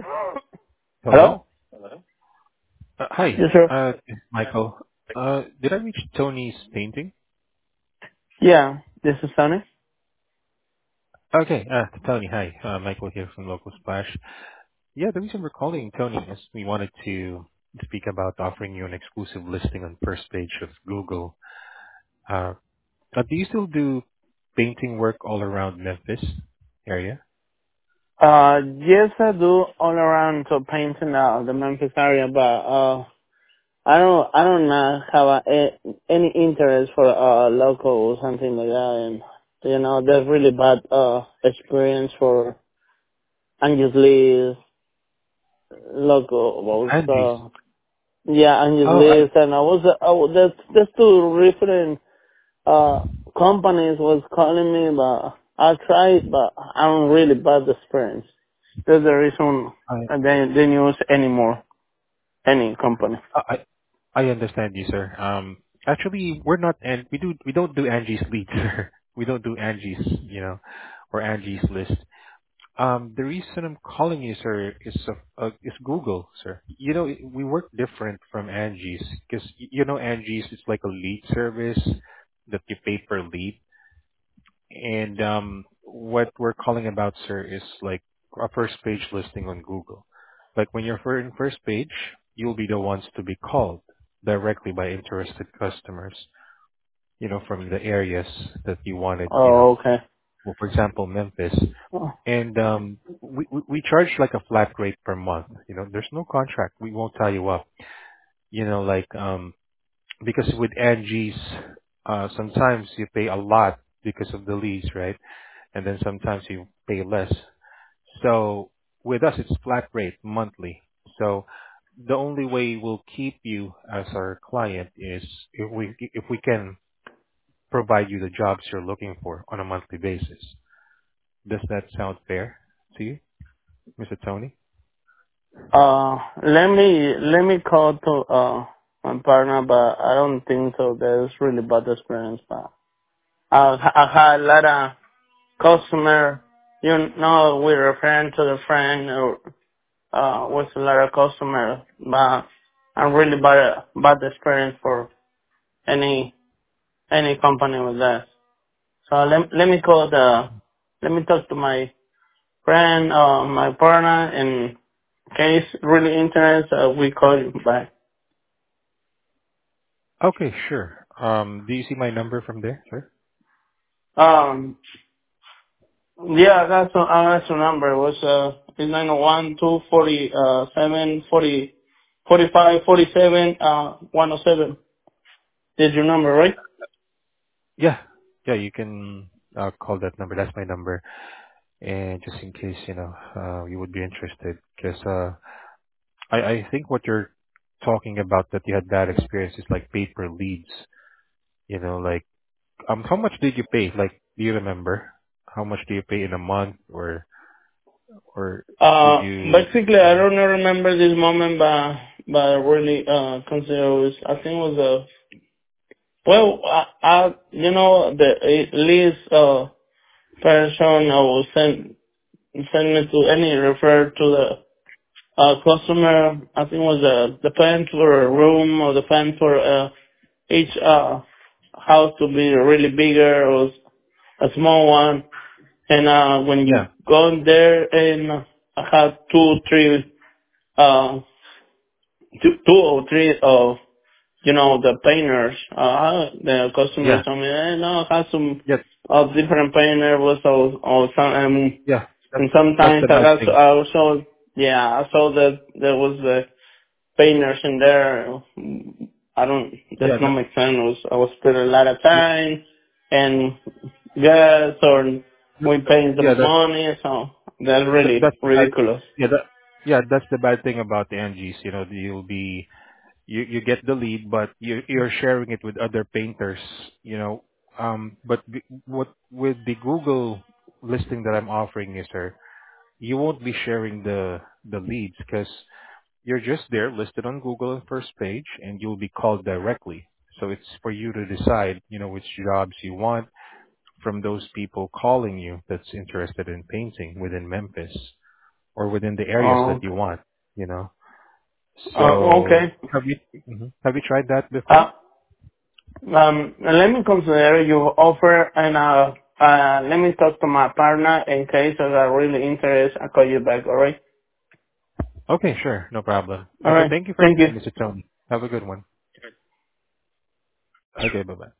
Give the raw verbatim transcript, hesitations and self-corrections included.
Hello? Hello? Uh, Hi, Yes, sir. uh, Michael. Uh, Did I reach Tony's painting? Yeah, this is Sonny. Okay, uh, Tony, hi. Uh, Michael here from Local Splash. Yeah, the reason we're calling Tony is we wanted to speak about offering you an exclusive listing on first page of Google. Uh, uh, Do you still do painting work all around Memphis area? Uh, yes, I do all around to painting uh, the Memphis area, but uh, I don't, I don't uh, have uh, a, any interest for uh local or something like that, and you know, there's really bad uh experience for Angus Lee's local was Angie's. uh yeah Angus Oh, I Lee's, and I was uh, I was there's, there's two different uh companies was calling me, but I tried, but I don't really bad experience. That's the reason I I didn't, didn't use anymore any company. I I understand you, sir. Um, Actually, we're not, and we do we don't do Angie's lead, sir. We don't do Angie's, you know, or Angie's list. Um, the reason I'm calling you, sir, is uh, uh, is Google, sir. You know, we work different from Angie's because you know Angie's is like a lead service that you pay per lead, and um, what we're calling about, sir, is like a first page listing on Google. Like when you're fir- in first page, you'll be the ones to be called directly by interested customers, you know, from the areas that you wanted, you know. Oh, okay. Well, for example, Memphis. Oh, And um, we, we we charge like a flat rate per month. You know, there's no contract. We won't tie you up. You know, like um, because with Angie's, uh, sometimes you pay a lot because of the lease, right? And then sometimes you pay less. So with us, it's flat rate monthly. So the only way we'll keep you as our client is if we if we can provide you the jobs you're looking for on a monthly basis. Does that sound fair to you, mister Tony? Uh, let me let me call to uh my partner, but I don't think so. There's really bad experience. But I I had a lot of customer. You know, we referring to the friend or uh with a lot of customer, but I'm really bad bad experience for any any company with that. So let let me call the let me talk to my friend, uh, my partner, and in case really interested, uh, we call you back. Okay, sure. Um, do you see my number from there, sir? Um, yeah, that's uh, that's the number. It was uh, it's nine one two forty uh seven forty forty five forty seven uh one oh seven. Is your number right? Yeah, yeah. You can uh, call that number. That's my number. And just in case you know uh, you would be interested, because uh, I I think what you're talking about that you had bad experiences like paper leads. You know, like um, how much did you pay? Like, do you remember how much do you pay in a month, or or did Uh, you? basically, I don't remember this moment, but but I really uh consider it was I think it was a well, I, I you know the uh, least uh person I will send send me to any refer to the uh customer. I think it was uh, the plan for a room or the plan for uh each uh house to be really bigger or a small one. And uh when you Yeah, go in there and I have two, three, uh two, two or three of you know, the painters, uh, the customers yeah, told me, hey, no, I have some yeah, of different painter was or, or some, um, yeah. That's and that's sometimes the I bad got, thing. I also, yeah, I saw that there was the painters in there. I don't, that's Yeah, not that, make sense. I was, I was spending a lot of time and gas or that, we paying the yeah, that's money, so that's that, really that's the bad. ridiculous. Yeah, that yeah, that's the bad thing about the N Gs. You know, you'll be you you get the lead, but you you're sharing it with other painters. You know, um, but the, what with the Google listing that I'm offering you, sir, you won't be sharing the the leads because you're just there listed on Google on first page, and you'll be called directly. So it's for you to decide, you know, which jobs you want from those people calling you that's interested in painting within Memphis. or within the areas that Oh, you want, you know. uh, So okay. have you mhm. have you tried that Uh, before? um, let me consider your offer and uh, uh, let me talk to my partner in case I got really interested. I'll call you back. All right. Okay, sure, no problem. All Okay, right. thank you for your Thank you. time, mister Tony. Have a good one. Okay, bye bye.